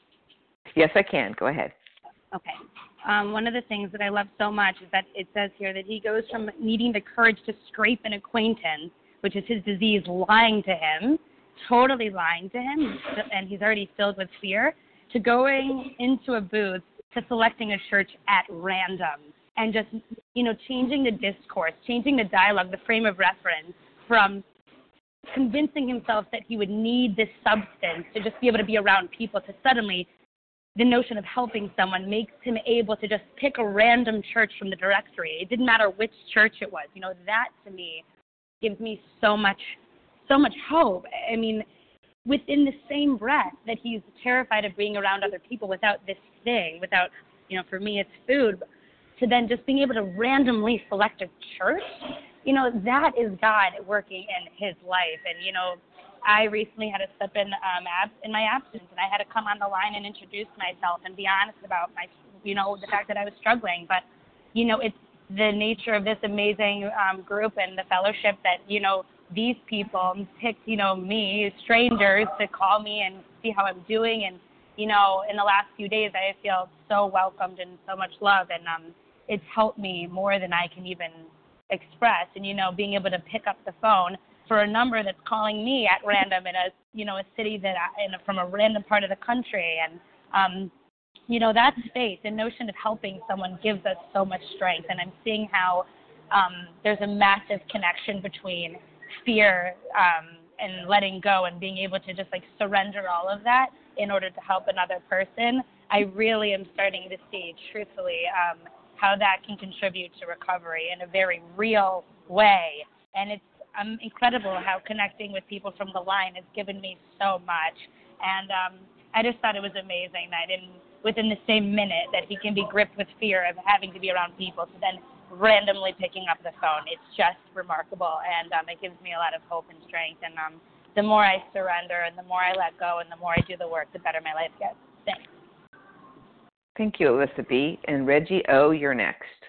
Yes, I can. Go ahead. Okay. Um, one of the things that I love so much is that it says here that he goes from needing the courage to scrape an acquaintance, which is his disease, lying to him, totally lying to him, and he's already filled with fear, to going into a booth, to selecting a church at random, and just, you know, changing the discourse, changing the dialogue, the frame of reference, from convincing himself that he would need this substance to just be able to be around people, to suddenly the notion of helping someone makes him able to just pick a random church from the directory. It didn't matter which church it was. You know, that to me gives me so much, so much hope. I mean, within the same breath that he's terrified of being around other people without this thing, without, you know, for me it's food, to then just being able to randomly select a church, you know, that is God working in his life. And, you know, I recently had to step in um, ab- in my absence, and I had to come on the line and introduce myself and be honest about my, you know, the fact that I was struggling. But, you know, it's the nature of this amazing um, group and the fellowship that, you know, these people picked, you know, me, strangers, to call me and see how I'm doing. And, you know, in the last few days, I feel so welcomed and so much love, and um, it's helped me more than I can even express. And, you know, being able to pick up the phone for a number that's calling me at random in a, you know, a city that I, in a, from a random part of the country. And, um, you know, that space, the notion of helping someone gives us so much strength. And I'm seeing how um, there's a massive connection between fear um, and letting go and being able to just, like, surrender all of that in order to help another person. I really am starting to see, truthfully, um, how that can contribute to recovery in a very real way. And it's um, incredible how connecting with people from the line has given me so much. And um, I just thought it was amazing that in within the same minute that he can be gripped with fear of having to be around people, to then randomly picking up the phone. It's just remarkable, and um, it gives me a lot of hope and strength. And um, the more I surrender and the more I let go and the more I do the work, the better my life gets. Thanks. Thank you, Alyssa B. And Reggie O., you're next.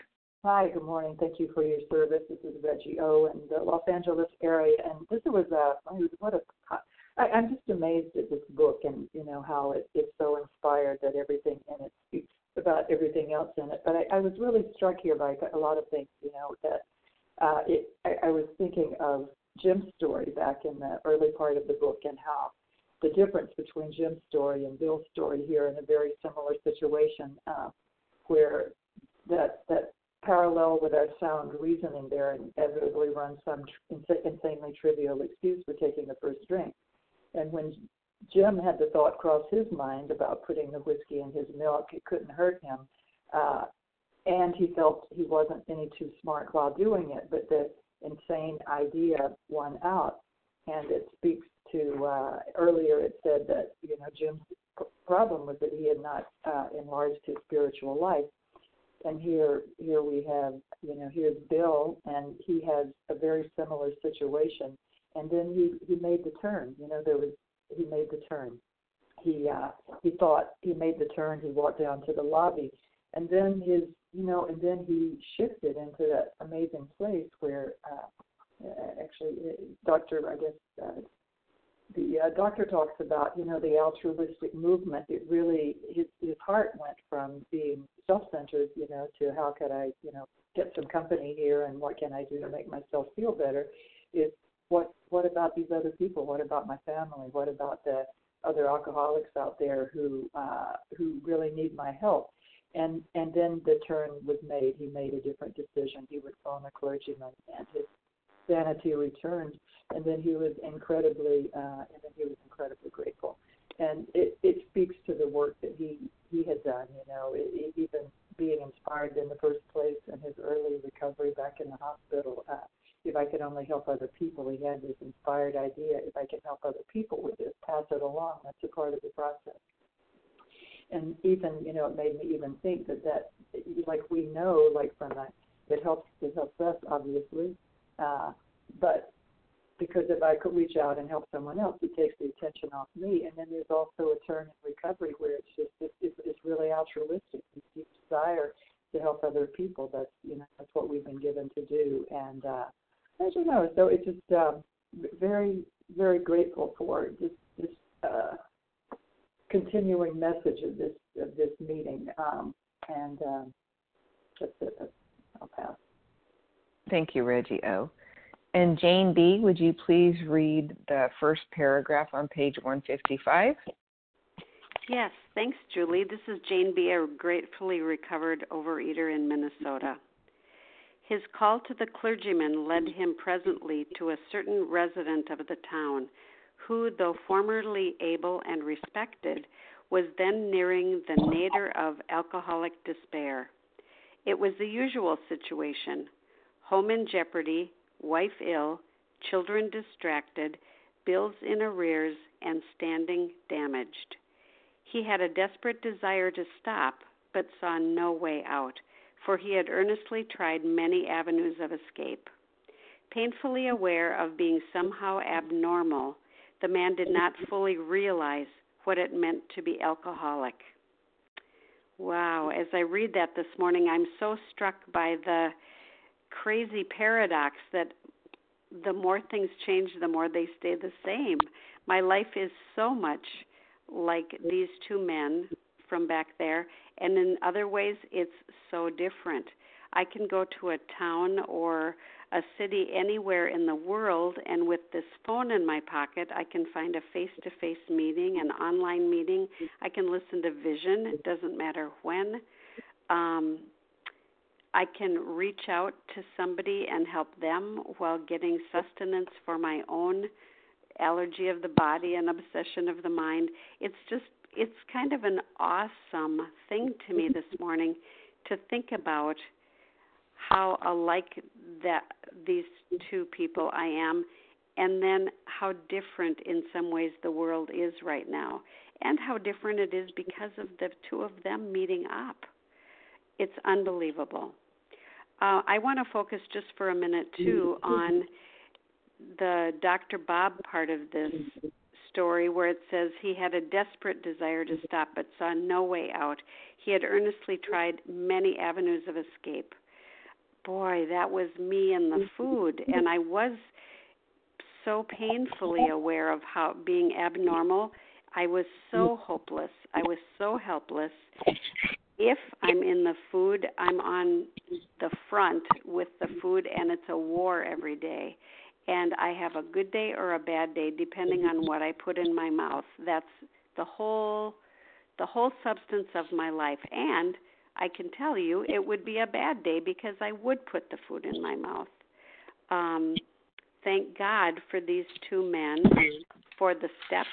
Hi, good morning. Thank you for your service. This is Reggie O. in the Los Angeles area, and this was a what a. I, I'm just amazed at this book and you know how it, it's so inspired that everything in it speaks about everything else in it. But I, I was really struck here by a lot of things. You know that uh, it. I, I was thinking of Jim's story back in the early part of the book and how the difference between Jim's story and Bill's story here in a very similar situation, uh, where that that parallel with our sound reasoning there inevitably runs some insanely trivial excuse for taking the first drink. And when Jim had the thought cross his mind about putting the whiskey in his milk, it couldn't hurt him, uh, and he felt he wasn't any too smart while doing it, but the insane idea won out. And it speaks to, uh, earlier it said that, you know, Jim's problem was that he had not uh, enlarged his spiritual life. And here, here we have, you know, here's Bill, and he has a very similar situation. And then he, he made the turn. You know, there was he made the turn. He uh, he thought he made the turn. He walked down to the lobby, and then his, you know, and then he shifted into that amazing place where, uh, actually, Doctor I guess. Uh, The uh, doctor talks about, you know, the altruistic movement. It really, his, his heart went from being self-centered, you know, to how could I, you know, get some company here and what can I do to make myself feel better? Is what what about these other people? What about my family? What about the other alcoholics out there who uh, who really need my help? And and then the turn was made. He made a different decision. He would phone a clergyman, and his sanity returned, and then he was incredibly, uh, and then he was incredibly grateful. And it, it speaks to the work that he, he had done. You know, it, it, even being inspired in the first place in his early recovery back in the hospital. Uh, if I could only help other people, he had this inspired idea. If I could help other people with this, pass it along. That's a part of the process. And even, you know, it made me even think that that, like we know, like from that, it helps, it helps us obviously. Uh, but because if I could reach out and help someone else, it takes the attention off me. And then there's also a turn in recovery where it's just it's, it's, it's really altruistic. It's deep desire to help other people. That's you know that's what we've been given to do. And uh, I don't know. So it's just um, very very grateful for just this uh, continuing message of this of this meeting. Um, and um, that's it. That's, I'll pass. Thank you, Reggie O. And Jane B., would you please read the first paragraph on page one fifty-five? Yes, thanks, Julie. This is Jane B., a gratefully recovered overeater in Minnesota. His call to the clergyman led him presently to a certain resident of the town who, though formerly able and respected, was then nearing the nadir of alcoholic despair. It was the usual situation. Home in jeopardy, wife ill, children distracted, bills in arrears, and standing damaged. He had a desperate desire to stop, but saw no way out, for he had earnestly tried many avenues of escape. Painfully aware of being somehow abnormal, the man did not fully realize what it meant to be alcoholic. Wow, as I read that this morning, I'm so struck by the crazy paradox that the more things change, the more they stay the same. My life is so much like these two men from back there, and in other ways it's so different. I can go to a town or a city anywhere in the world, and with this phone in my pocket, I can find a face-to-face meeting, an online meeting. I can listen to Vision. It doesn't matter when. Um, I can reach out to somebody and help them while getting sustenance for my own allergy of the body and obsession of the mind. It's just, it's kind of an awesome thing to me this morning to think about how alike that these two people I am, and then how different in some ways the world is right now, and how different it is because of the two of them meeting up. It's unbelievable. Uh, I want to focus just for a minute, too, on the Doctor Bob part of this story where it says he had a desperate desire to stop but saw no way out. He had earnestly tried many avenues of escape. boy, that was me and the food. And I was so painfully aware of how being abnormal. I was so hopeless. I was so helpless. If I'm in the food, I'm on the front with the food, and it's a war every day. And I have a good day or a bad day, depending on what I put in my mouth. That's the whole, the whole substance of my life. And I can tell you, it would be a bad day because I would put the food in my mouth. Um, thank God for these two men, for the steps,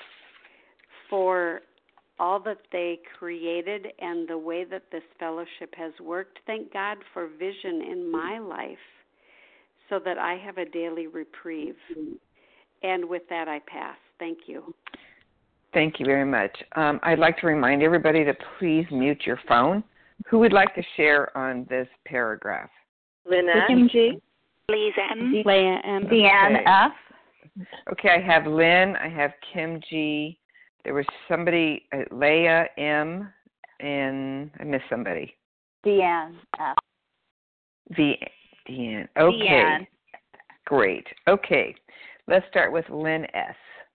for all that they created and the way that this fellowship has worked. Thank God for vision in my life so that I have a daily reprieve. And with that, I pass. Thank you. Thank you very much. Um, I'd like to remind everybody to please mute your phone. Who would like to share on this paragraph? Lynette. Kim G. Lisa M. Leah M. Deanne Okay. F. Okay, I have Lynn. I have Kim G. There was somebody, uh, Leah M. And I missed somebody. Deanne F. V. Deanne. Okay. Deanne. Great. Okay. Let's start with Lynn S.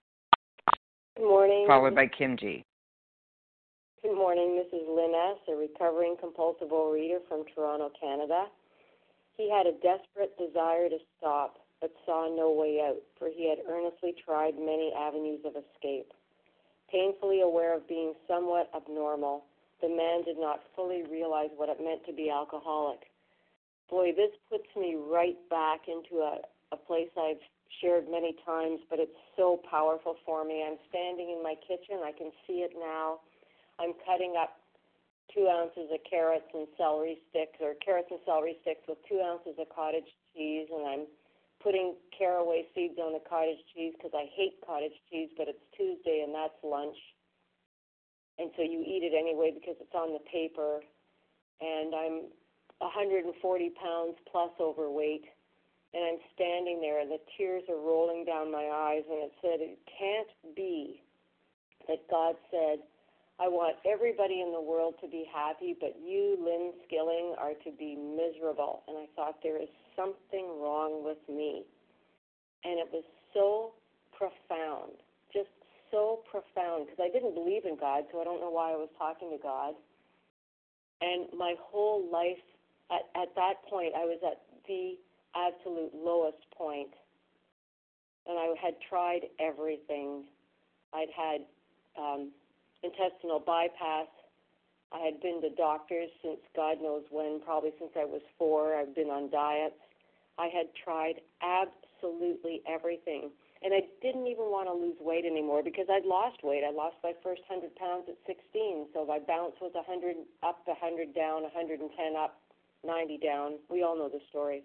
Good morning. Followed by Kim G. Good morning. This is Lynn S., a recovering compulsive overeater from Toronto, Canada. He had a desperate desire to stop, but saw no way out, for he had earnestly tried many avenues of escape. Painfully aware of being somewhat abnormal, the man did not fully realize what it meant to be alcoholic. Boy, this puts me right back into a, a place I've shared many times, but it's so powerful for me. I'm standing in my kitchen. I can see it now. I'm cutting up two ounces of carrots and celery sticks, or carrots and celery sticks with two ounces of cottage cheese, and I'm putting caraway seeds on the cottage cheese because I hate cottage cheese, but it's Tuesday and that's lunch. And so you eat it anyway because it's on the paper. And I'm one hundred forty pounds plus overweight. And I'm standing there and the tears are rolling down my eyes. And it said, it can't be that God said, I want everybody in the world to be happy, but you, Lynn Skilling, are to be miserable. And I thought, there is something wrong with me. And it was so profound, just so profound, because I didn't believe in God, so I don't know why I was talking to God. And my whole life, at, at that point, I was at the absolute lowest point. And I had tried everything. I'd had um, intestinal bypass. I had been to doctors since God knows when, probably since I was four. I've been on diets. I had tried absolutely everything. And I didn't even want to lose weight anymore because I'd lost weight. I lost my first one hundred pounds at sixteen. So my bounce was one hundred up, one hundred down, one hundred ten up, ninety down. We all know the story.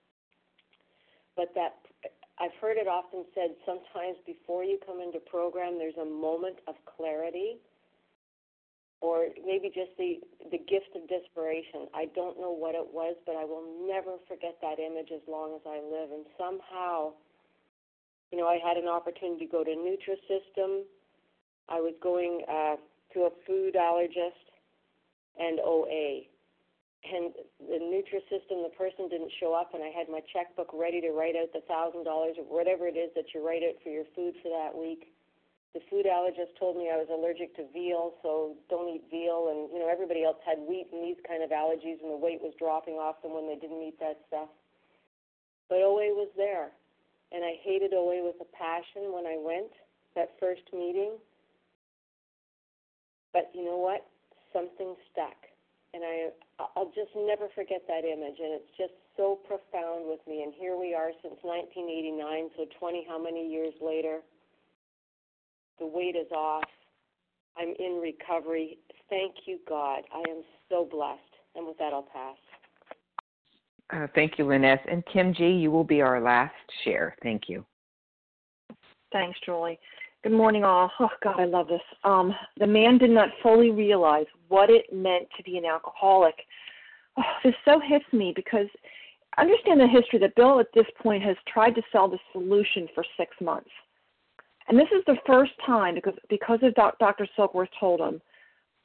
But that, I've heard it often said, sometimes before you come into program, there's a moment of clarity, or maybe just the, the gift of desperation. I don't know what it was, but I will never forget that image as long as I live. And somehow, you know, I had an opportunity to go to Nutrisystem. I was going uh, to a food allergist and O A. And the Nutrisystem, the person didn't show up, and I had my checkbook ready to write out the one thousand dollars or whatever it is that you write out for your food for that week. The food allergist told me I was allergic to veal, so don't eat veal. And, you know, everybody else had wheat and these kind of allergies, and the weight was dropping off them when they didn't eat that stuff. But O A was there, and I hated O A with a passion when I went, that first meeting. But you know what? Something stuck. And I, I'll just never forget that image, and it's just so profound with me. And here we are since nineteen eighty-nine, so twenty how many years later. The weight is off. I'm in recovery. Thank you, God. I am so blessed. And with that, I'll pass. Uh, thank you, Lynette. And Kim G., you will be our last share. Thank you. Thanks, Julie. Good morning, all. Oh, God, I love this. Um, the man did not fully realize what it meant to be an alcoholic. Oh, this so hits me because I understand the history that Bill at this point has tried to sell the solution for six months. And this is the first time, because because of doc, Doctor Silkworth told him,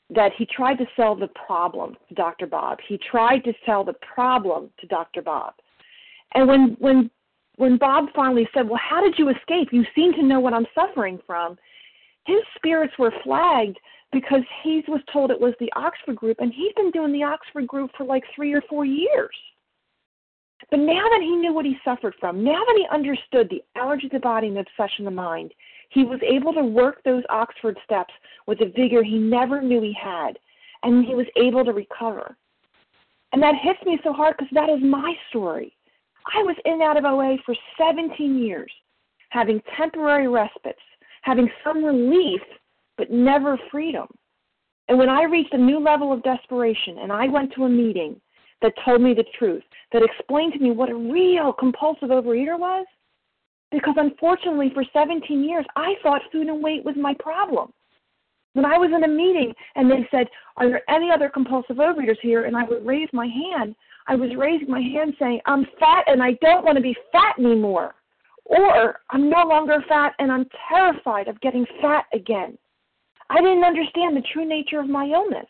that he tried to sell the problem to Doctor Bob. He tried to sell the problem to Doctor Bob. And when when when Bob finally said, well, how did you escape? You seem to know what I'm suffering from. His spirits were flagged because he was told it was the Oxford group, and he's been doing the Oxford group for like three or four years. But now that he knew what he suffered from, now that he understood the allergy to the body and the obsession of the mind, he was able to work those Oxford steps with a vigor he never knew he had, and he was able to recover. And that hits me so hard because that is my story. I was in and out of O A for seventeen years, having temporary respites, having some relief, but never freedom. And when I reached a new level of desperation and I went to a meeting that told me the truth, that explained to me what a real compulsive overeater was, because unfortunately for seventeen years, I thought food and weight was my problem. When I was in a meeting and they said, are there any other compulsive overeaters here? And I would raise my hand, I was raising my hand saying, I'm fat and I don't want to be fat anymore. Or I'm no longer fat and I'm terrified of getting fat again. I didn't understand the true nature of my illness.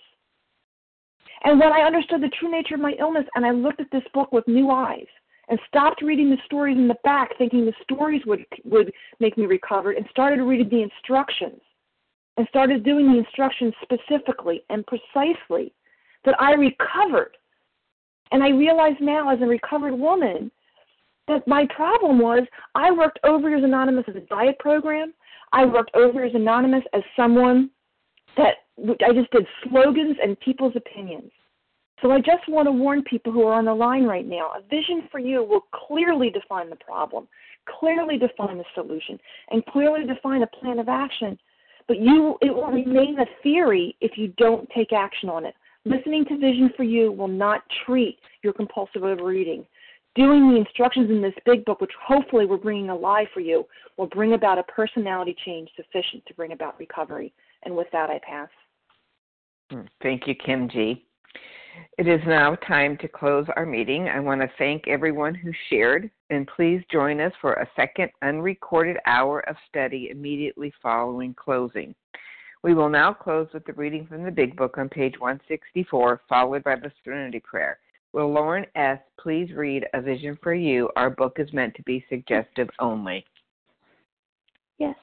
And when I understood the true nature of my illness and I looked at this book with new eyes and stopped reading the stories in the back thinking the stories would would make me recover and started reading the instructions and started doing the instructions specifically and precisely, that I recovered. And I realize now as a recovered woman that my problem was I worked Overeaters Anonymous as a diet program. I worked Overeaters Anonymous as someone that I just did slogans and people's opinions. So I just want to warn people who are on the line right now, a vision for you will clearly define the problem, clearly define the solution, and clearly define a plan of action. But you, it will remain a theory if you don't take action on it. Listening to Vision for You will not treat your compulsive overeating. Doing the instructions in this big book, which hopefully we're bringing alive for you, will bring about a personality change sufficient to bring about recovery. And with that, I pass. Thank you, Kim G. It is now time to close our meeting. I want to thank everyone who shared, and please join us for a second unrecorded hour of study immediately following closing. We will now close with the reading from the Big Book on page one sixty-four, followed by the Serenity Prayer. Will Lauren S. please read A Vision for You? Our book is meant to be suggestive only. Yes.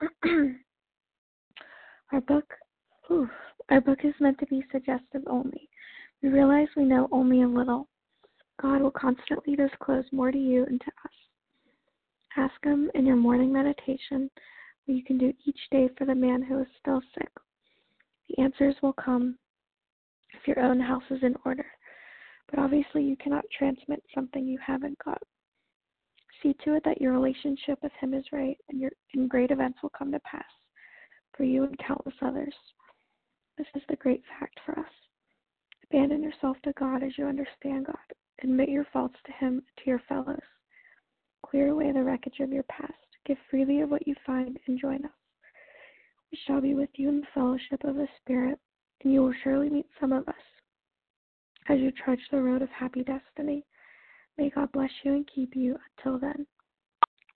Our book, oof, our book is meant to be suggestive only. We realize we know only a little. God will constantly disclose more to you and to us. Ask Him in your morning meditation what you can do each day for the man who is still sick. The answers will come if your own house is in order, but obviously you cannot transmit something you haven't got. See to it that your relationship with Him is right, and, your, and great events will come to pass for you and countless others. This is the great fact for us. Abandon yourself to God as you understand God. Admit your faults to Him and to your fellows. Clear away the wreckage of your past. Give freely of what you find and join us. We shall be with you in the fellowship of the Spirit, and you will surely meet some of us as you trudge the road of happy destiny. May God bless you and keep you until then.